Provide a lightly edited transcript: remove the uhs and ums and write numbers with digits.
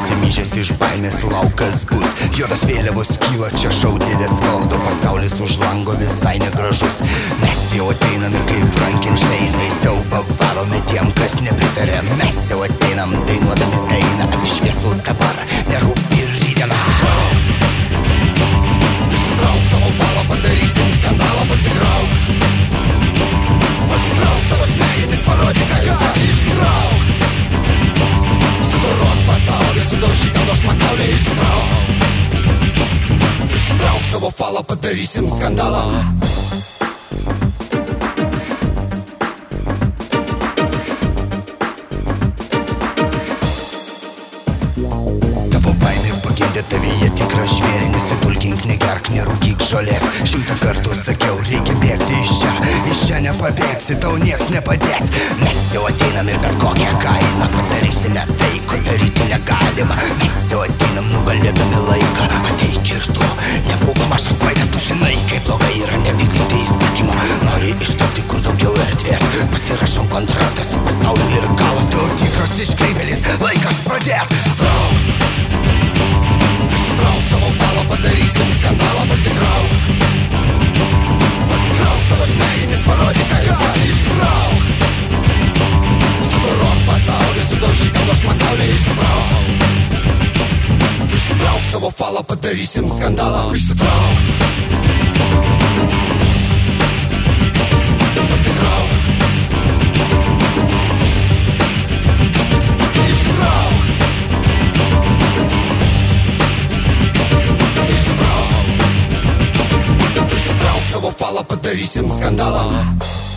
Susimyžęs iš baimės laukas bus. Juodas vėliavos kyla, čia šaudėdės valdo. Pasaulis už lango visai negražus. Mes jau ateinam ir kaip Frankensteinai siaubą varome tiem, kas nepritarė. Mes jau ateinam, dainuodami dainą apie šviesų dabar, nerūpi ir rytdieną. Išsitrauk savo balą, padarysim skandalą, pasikrauk. Pasikrauk savo smegenis, parodyk, ką jos gali. Išsitrauk. Sudorok pasaulį, sudaužyk galvos makaulę. Išsitrauk savo falą, padarysim skandalą. Tavo baimė pagimdė tavyje tikrą žvėrį. Nesitulkink, negerk, nerūkyk žolės. 100 kartų sakiau, reikia bėgti iš čia nepabėgsi, tau nieks nepadės. Mes jau ateinam ir bet kokią kainą padarysime tai, ko daryti negalima. Mes jau ateinam nugalėdami laiką. Ateik ir tu, nebūk mažas vaikas. Tu žinai, kaip blogai yra nevykdyti įsakymą. Nori išstoti kur daugiau erdvės. Pasirašom kontraktą su pasauliu ir galas. Tu tikras iškreipėlis, laikas pradėt. Išsitrauk savo balą, padarysim skandalą. Pasikrauk. Pasikrauk savo smegenis, parodyk, ką jos gali. Išsitrauk. Sudorok pasaulį, sudaužyk galvos makaulę. Išsitrauk savo falą, padarysim skandalą. Išsitrauk. Pasikrauk. Išsitrauk savo falą, padarysim skandalą.